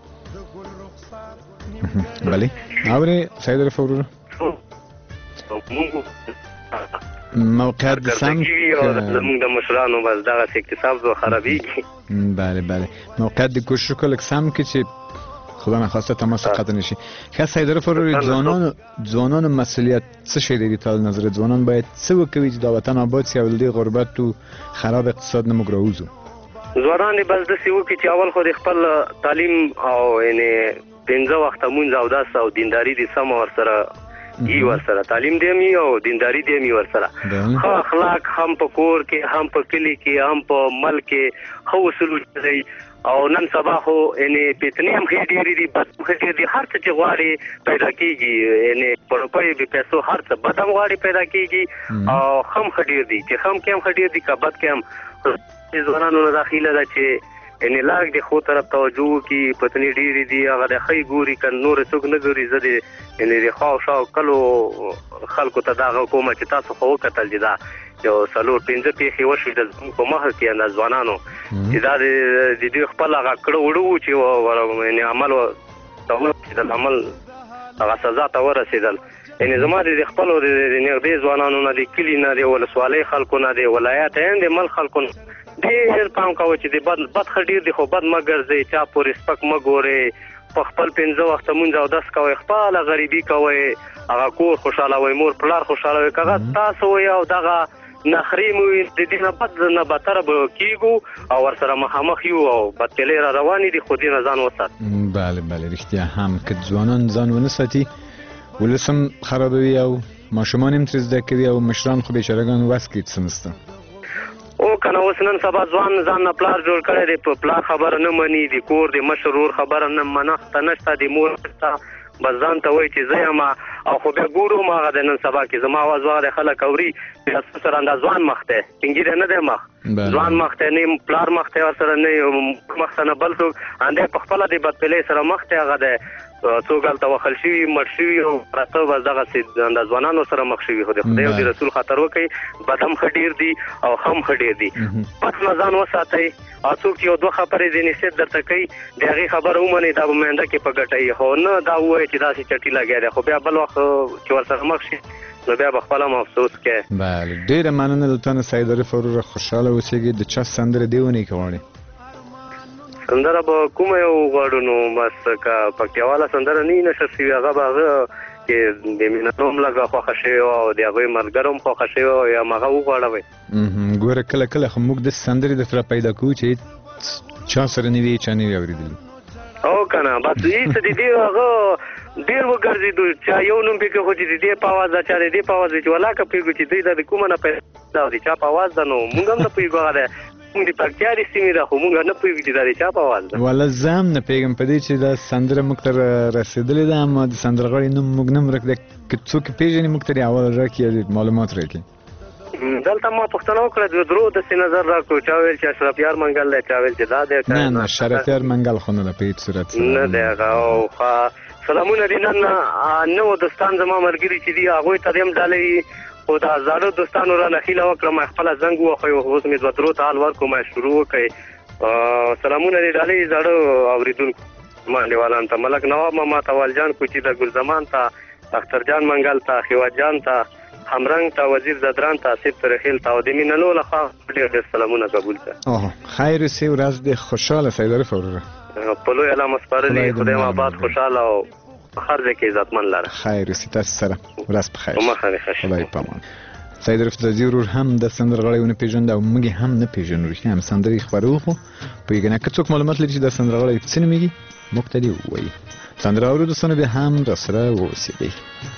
بله اوري سید الفورو موقعیت د سم زموږ د مشرانو بس دغه اقتصاد خرابېږي بله بله موقعیت د کوشش کول سم کې چې خدا نخواسته تماس قطع نشي که سید الفورو ځوانان مسئولیت څه شي دی تل نظر ځوانان باید څه وکوي چې د وطن آباد سي او د غربت او خراب اقتصاد نه مګروزو ځوانان بس د سیو کې چې اول خو د خپل تعلیم او یعنی 15 وخت مونږ او داس او دینداری دي سم ور سره ای ور سره تعلیم دی می او دینداری دی می ور سره خو اخلاق هم په کور کې هم په کلی کې هم په ملک کې خو اصول دی او نن سبا خو یعنی پیتنی هم خېډيري دي بس خېډيري هر څه چې غواړي پیدا کیږي یعنی په روپۍ به پیسو هر څه بدم غواړي پیدا کیږي او هم خېډير دي چې هم کم خېډير دي کبد کم ځوانانو نه داخله ده چې یعنی لاګ د خو طرف توجه کی پتنی ډیری دی هغه د خی ګوري ک نور څوک نه ګوري زده یعنی د خو شاو کلو خلکو ته دا کومه چې تاسو خو کتل دي دا یو سلور 15 پیخي وشو د په مخ کې نه ځوانانو چې دا د دې خپل هغه کړه وړو چې یعنی عمل او د عمل هغه سزا ته ورسېدل یعنی زما د خپل د نږدې ځوانانو نه د کلی نه د ولسوالۍ خلکو نه د ولایت هند مل خلکو ډېر پام کوي چې د بد خډیر دی خو بد مګر زی چا پورې سپک مګوري په خپل 15 وخت مونږ او 10 کوي خپل غریبي کوي هغه کور خوشاله وي مور پلار خوشاله وي کغه تاسو یو دغه نخري مو د دې نه بد نه بتر به کیګو او ور سره مخامخ یو او بدتلې را رواني دي خو دې نه ځان وسات بله بله رښتیا هم که ځوانان ځان ونه ساتي ولسم خرابوي او ماشومان هم تر زده کوي او مشران خو بیچارهګان وس کې څنسته او کنه اوس نن سبا ځان نه پلار جوړ کړی دی په پلار خبره نه مني د کور د مشرور خبره نه منښت نشته د مور ته بس ځان ته وایي چې زه یم او خو بیا ګورو هغه د نن سبا کې زما اواز وغه خلک اوري چې سره انداز ځوان مخ ته پنګیره نه دی مخ ځوان مخ ته نه پلار مخ ته ور سره نه مخ نه بل څوک انده په خپل د بدپلې سره مخ ته هغه د څوک غلطه وخل شي مړ شي او راته بس دغه سید د ځوانانو سره مخ شي خو د خدای او د رسول خاطر وکي بدم خډیر دي او هم خډیر دي پس ځان وساتئ او څوک یو دوه خبرې د نشد درته کوي دغه خبره ومني دا ومنده کې پګټي هو نه دا وایي چې دا چې چټي لګیا خو بیا بل وخت چې ور سره مخ شي نو بیا بخپل افسوس کې بله ډیره مننه دلته سید الفورو خوشاله اوسېږي د چا سندره دیونه کوي سندره به کومه یو غواړو نو بس کا پکتیواله سندره نه نشه سی هغه به کې د مینانوم لګه خوښه شي او د هغه ملګروم خوښه شي او یا مغه وغواړوي ګوره کله کله خو موږ د سندرې د تر پیدا کوو چې چا سره نه وی چا نه وی اوریدل او کنه بس هیڅ دې هغه ډیر وګرځیدو چې یو نوم پکې خو چې دې په आवाज اچاره دې په आवाज چې ولا کا پیګو چې دې د کومه نه پیدا دي چا په आवाज ده نو موږ هم نه پیګو هغه موږ د پکتیاري سیمې ده خو موږ نه پیګو چې دا چا په आवाज ده ولا زم نه پیګم په دې چې دا سندره موږ تر رسیدلې ده اما د سندرغړي نوم موږ نه مرک د څوک پیژنې موږ تر اول راکې معلومات راکې دلته ما پښتنو کړ د درو د نظر راکو چا ویل چې اشرف یار منګل له چا ویل چې دا ده نه شرف یار منګل خو نه په هیڅ صورت نه ده او سلامونه دي نو دوستان زما مرګري چې دی هغه ته هم ډالې او دا زړه دوستانو را نخیله وکړم خپل زنګ وخو اوس می دوترو تعال ورکو ما شروع کړي سلامونه دي ډالې زړه اوریدونکو باندې والان ته ملک نواب ما ته والجان کوچی د ګل زمان ته اختر جان منګل ته خیوات جان ته همرنګ ته وزیر زدران ته سید ترخیل ته او د میننو لخوا ډېر سلامونه قبول کړه خیر سی ورځ د خوشاله سید الفورو په لوی علامه سپارلي خدای ما آباد خوشاله او هر ځای کې عزتمن لره خیر سی تاسو سره ورځ په خیر مخه خدای پامان سید الفورو ورور هم د سندرغړیونه پیژند او موږ هم نه پیژنو رښتیا هم سندري خبرو خو پیګنه که څوک معلومات لري چې د سندرغړی څه نمیږي موږ ته دې ووایي. سندره اورو دوستانو، بیا هم راسره واوسېږئ.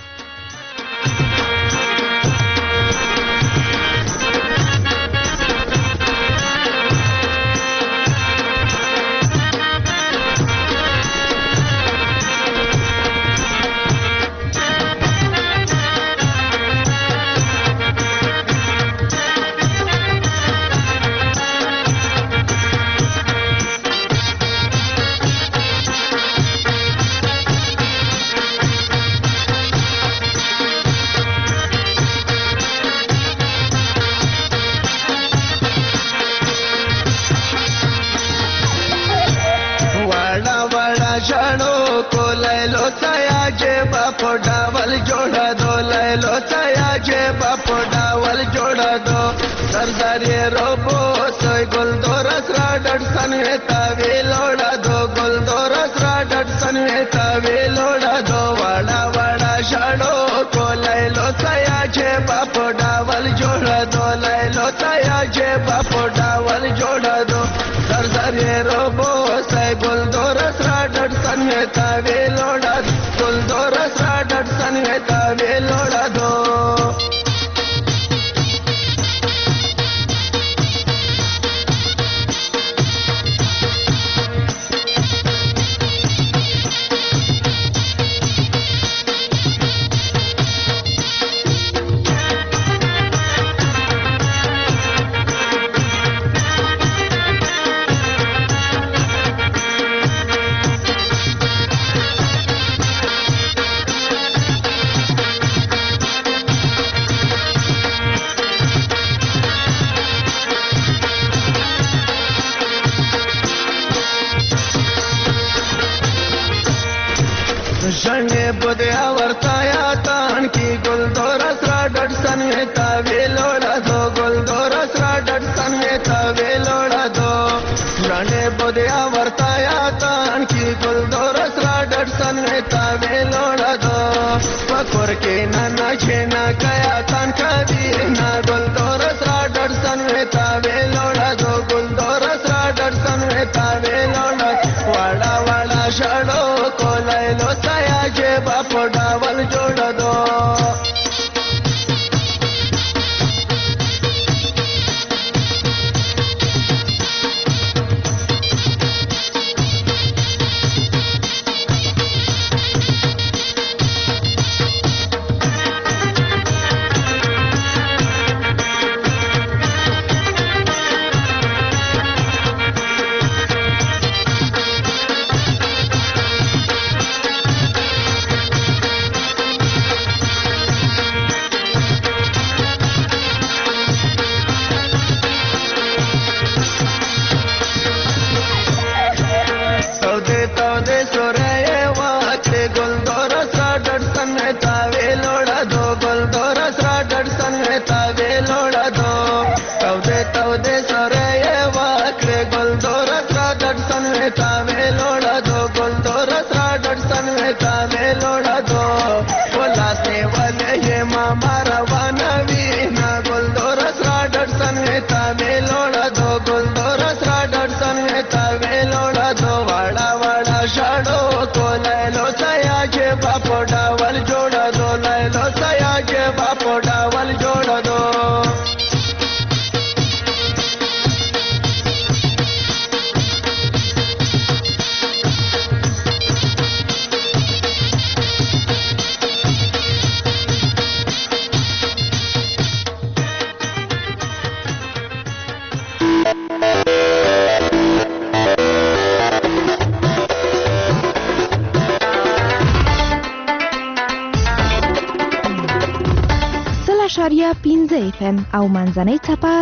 FM او منځنۍ څپه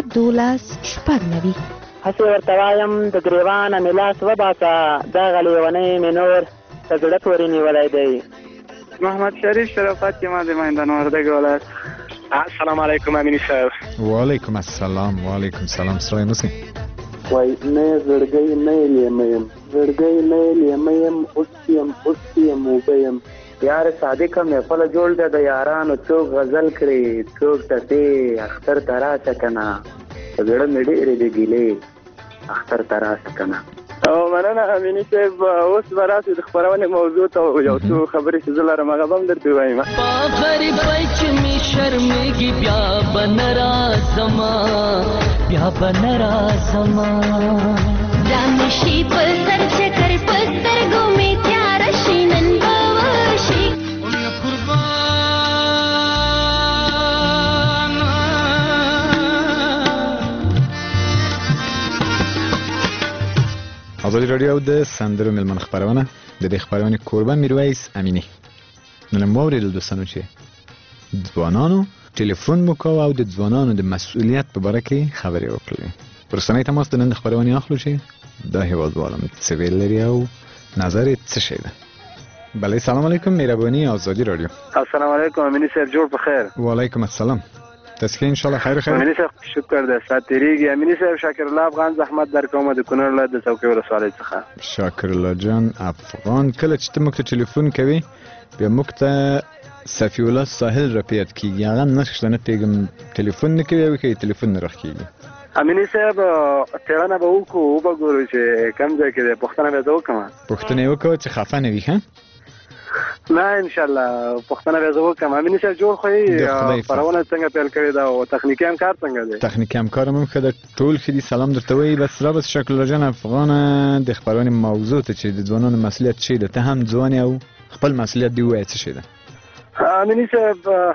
12.9. هسې ورته وایم د ګریوانه مې لاس وباسه، دغه لیونی مې نور په زړه پورې نیولی دی. محمد شریف شرافت یم از میدان وردگ ولایت. السلام علیکم امینی صاحب. وعلیکم السلام. وعلیکم سلام. سلام مسئله وای نه زړګی نه لیمیم، زړګی نه لیمیم، اوسیم وبیم. یار صادق محفل جوړ دی د یارانو، څوک غزل کړي څوک ټپې، اختر ته راشه کنه په زړه مې ډېرې دي ګیلې، اختر ته راشه کنه. او مننه امینی صاحب اوس براسي د خبرونه موضوع ته یو څو خبرې چې زه لرم هغه هم درته وایم. په غریب چې می شرمېږي بیا بنرا زما رامشي په سر چکر په سترګو می تیار شي نن بوشي ازادي رادیو د سندرو ملمن خبرونه د دې خبرونه قربان میرویس امینی. نن مورید دوستانو چې ځوانانو ټلیفون مو او د ځوانانو د مسؤلیت په اړه کې خبرې وکړي. پرسنۍ تماس د نن خبرونه اخلو چې دا هیوادوالم څه ویل لري او نظر څه شي ده. بله سلام علیکم مهربانی آزادی رادیو. السلام علیکم امینی صاحب جوړ په خیر. وعلیکم السلام. تاسو ان شاء الله خیر. امینی صاحب شکر ده ساتریږي. امینی صاحب شاکر الله افغان زحمت در کوم د کونړ له د څوکۍ ولسوالۍ څخه. شاکر الله جان افغان کله چې ته موږ ته ټلیفون کوي بیا موږ ته صفی الله ساحل رپیت کیږي هغه نشته نه پیغام ټلیفون نه کوي او کې ټلیفون نه راخیږي. امینی صاحب تیرانه به وکړو او به ګورو چې کوم ځای کې ده پښتنه به وکړم. پښتنه وکړو چې خفه نه وي ها. نه ان شاء الله پښتنه به وکړم. امینی صاحب جوړ خو پرونه څنګه پیل کړی دا او تخنیکی همکار څنګه دی؟ تخنیکی همکار هم خدای ټول خدي سلام درته وایي. بس را بس شکل جان افغان د خبرونه موضوع ته چې د ځوانانو مسؤلیت شي ده ته هم ځوان او خپل مسؤلیت دی وایي څه شي ده. امینی صاحب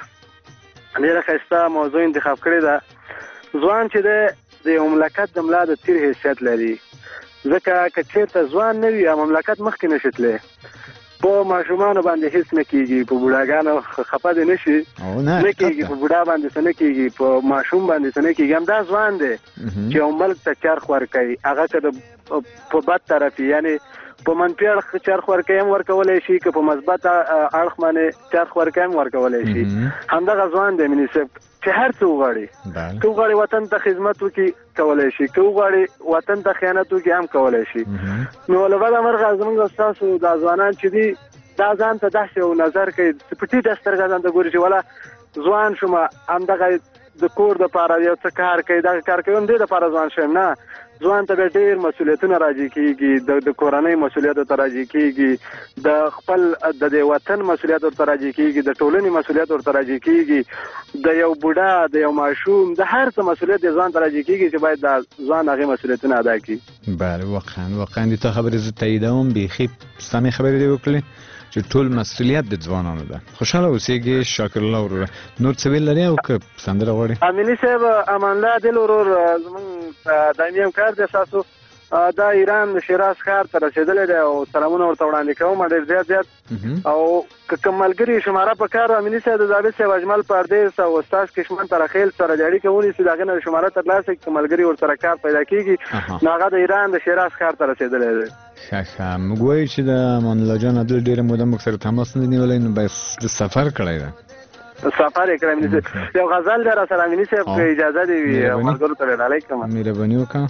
ډیره ښایسته موضوع انتخاب کړې ده. ځوان چې ده د یو مملکت د ملا د تیر حیثیت لري ځکه که چېرته ځوان نه وي مملکت مخکې نشي تللی. په ماشومانو باندې هیڅ نه کېږي په بوډاګانو خفه دې نه شي نه کېږي په بوډا باندې څه نه کېږي په ماشوم باندې څه نه کېږي. همدا ځوان دی چې یو ملک ته چرخ ورکوي هغه که په بد طرف یعنې په منفي اړخ چرخ ورکوي هم ورکولی شي که په مثبت اړخ باندې چرخ ورکوي هم ورکولی شي. همدغه ځوان دی امیني صاحب چې هر څه وغواړي که وغواړي وطن ته خدمت وکړي کولی شي که وغواړي وطن ته خیانت وکړي هم کولی شي. نو له بده مرغه زموږ ستاسو دا ځوانان چې دي دا ځان ته داسې یو نظر کوي چې په ټیټه سترګه ځان ته ګوري چې والا ځوان شومه همدغه د کور دپاره یو څه کار کوي دغه کار کوي هم دې دپاره ځوان شویم نه ځوان ته بیا ډېر مسؤلیتونه راجع کېږي د کورنۍ مسؤلیت ورته راجع کېږي د خپل د دې وطن مسؤلیت ورته راجع کېږي د ټولنې مسؤلیت ورته راجع کېږي د یو بوډا د یو ماشوم د هر څه مسؤلیت د ځوان ته راجع کېږي چې باید د ځوان هغې مسؤلیتونه ادا کړي. بله واقعا دې ته خبرې زه تاییدوم بیخي سمې خبرې دې وکړې چې ټول مسؤلیت د ځوانانو ده. خوشاله اوسېږي شاکر الله وروره. نور څه ویل لري او که سندره غواړي؟ امیني صاحب امان الله دل ورور زموږ دایمي همکار دی ستاسو دا ایران د شیراز ښار ته رسېدلی دی او سلامونه ورته وړاندې کوم ډېر زیات او که کوم ملګري شماره په کار امیني صاحب د ضابط صاحب اجمل پردیس او استاد کشمن ترخیل سره د اړیکه ونیسي د هغې نه شماره ترلاسه کړي که ملګري ورسره کار پیدا کېږي نو هغه د ایران د شیراز ښار ته رسېدلی دی. ښه موږ وایو چې د امان الله جان عبدل ډېره موده موږ سره تماس نه دی نیولی نو بس سفر کړی ده سفر یې کړی امیني صاحب. یو غزل دی را سره امیني صاحب که اجازه دې وي ملګرو ته ډالۍ کړم. مهرباني وکړه.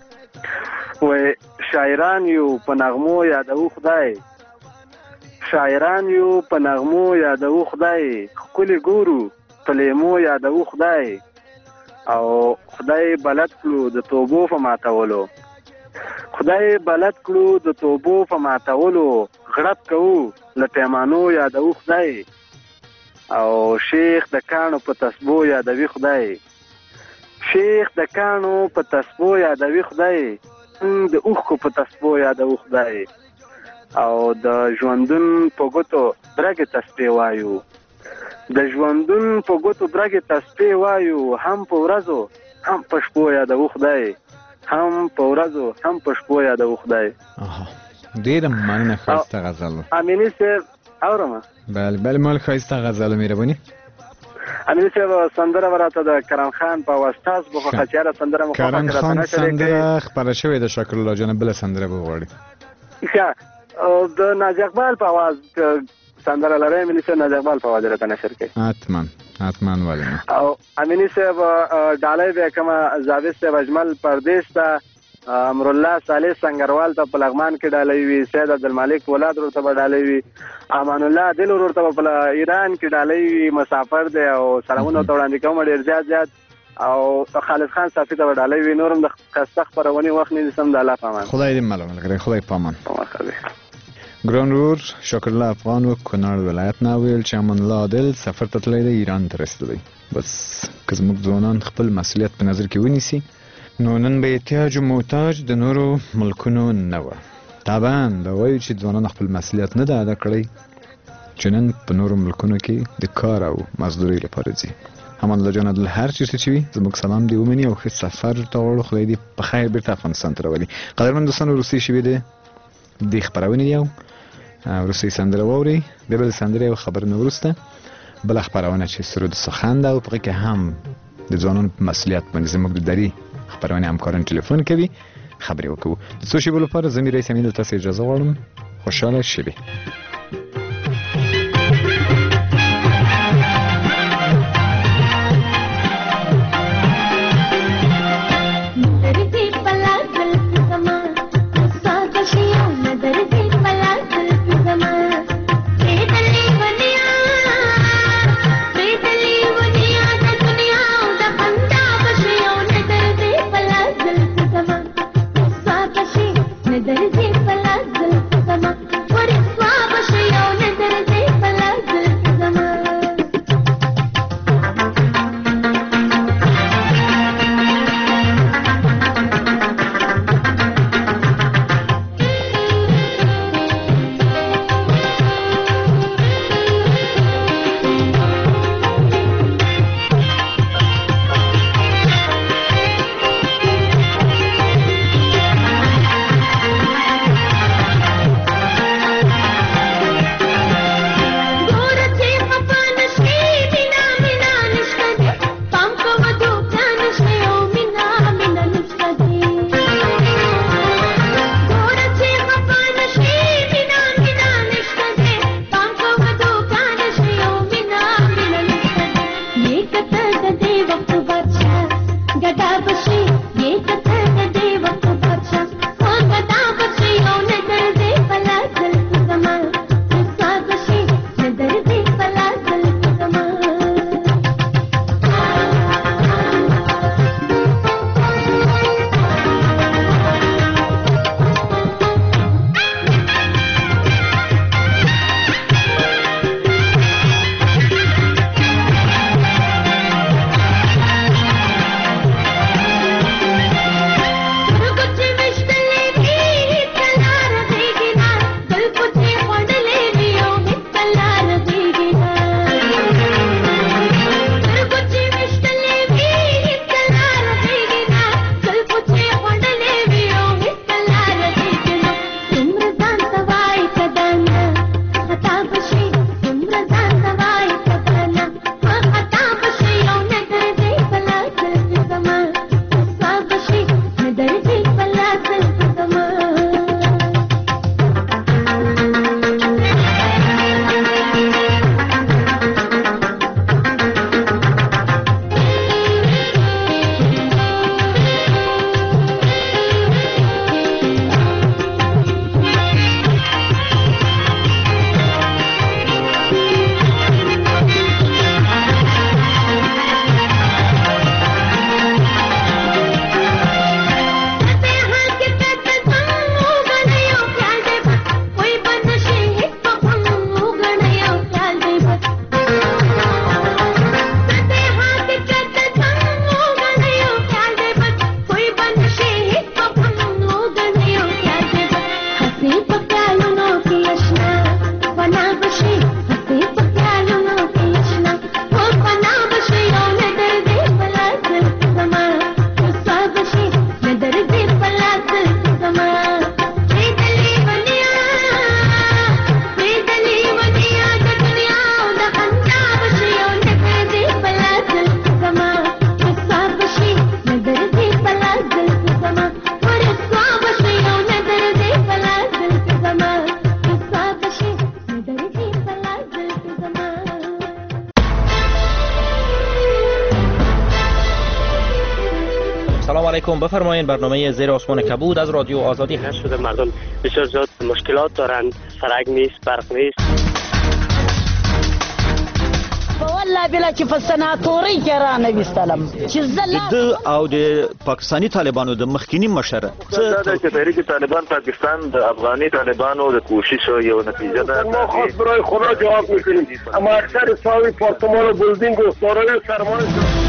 وای شاعران یو په نغمو یادو خدای شاعران یو په نغمو یادو خدای ښکلي ګورو په لیمو یادو خدای او خدای بلد کړو د توبو په ماتولو خدای بلد کړو د توبو په ماتولو غړپ کوو له پیمانو یادو خدای او شیخ د کاڼو په تسبو یادوي خدای شیخ د کاڼو په تسبو یادوي خدای د اوښکو په تسبو یادو خدای او د ژوندون په ګوتو برګې تسبې وایو د ژوندون په ګوتو برګې تسبې وایو هم په ورځو هم په شپو یادو خدای هم په ورځو هم په شپو یادو خدای. ډېره مننه ښایسته غزل امیني صاحب اورم. بله مال ښایسته غزل مهرباني. امیني صاحب سندره به راته د کرم خان په اواز تاسو به خوښه چې هره سندره مو خوښه کرم خان سندره خپره شوې ده شاکر الله جان بله سندره به وغواړي. ښه د ناز اقبال په اواز سندره لرئ امیني صاحب ناز اقبال په اواز راته نشر کوي. حتما ولې نه. او امیني صاحب ډالۍ به یې کومه ضابط صاحب اجمل پردیس ته امرالله صالح سنگروال ته په لغمان کې ډالۍ وي سید عبدالمالک ولاد ورته به ډالۍ وي امان الله دل ورته په ایران کې ډالۍ وي مسافر دی او سلامونه ورته وړاندې کوم ډېر زیات او خالد خان صافي ته وډالۍ وي نورم د قصه خبرونې وخت نه سم د الله پامان خدای دې ملامت کړي خدای پامان ګران ورور شکر الله افغان و کنړ ولایت نه ویل چې امان الله عادل سفر ته تللی دی ایران ته رسیدلی بس که زموږ ځوانان خپل مسؤلیت په نظر کې ونیسي نو نن به احتیاج او محتاج د نورو ملکونو نه و طبعا دا وایو چې ځوانان خپل مسؤلیت نه ده ادا کړی چې نن په نورو ملکونو کې د کار او مزدورۍ لپاره ځي امان الله جان عادل هر چیرته چې وي زموږ سلام دی ومني او ښه سفر ته وړو خدای دې په خیر بیرته افغانستان ته راولي قدرمن دوستان وروستۍ شېبې د خپرونې دي او وروستۍ سندره واورئ د بل سندرې او خبرونه وروسته بله خپرونه چې سرود سخن ده او په هغې کې هم د ځوانانو په مسؤلیت باندې زموږ د دري خپرونې همکاران ټلیفون کوي خبرې وکړو د څو شېبو لپاره زه میر رئیس امین له تاسې اجازه غواړم خوشحاله شېبې سلام علیکم. بفرمایید برنامه زیر آسمان کبود از رادیو آزادی هست. شده مردم بسیار زیاد مشکلات دارند، سرک نیست، برق نیست. بابا الله بلا چې په سناتورۍ کې رانویستلم چې زه د او د پاکستاني طالبانو د مخکینی مشره دا چې تحریک طالبان پاکستان د افغاني طالبانو د کوشش یو نتیجه ده. ما خواست برای خدا جواب میکنیم اما اکثر ساوی پارتمان و بلدینگ و سارای سرمایه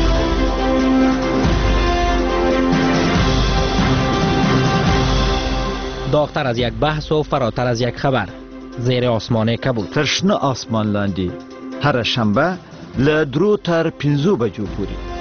داغتر از یک بحث و فراتر از یک خبر. زیر آسمان کبود. تر شنه آسمان لاندې هر شنبه له 3 تر 5 بجو پورې.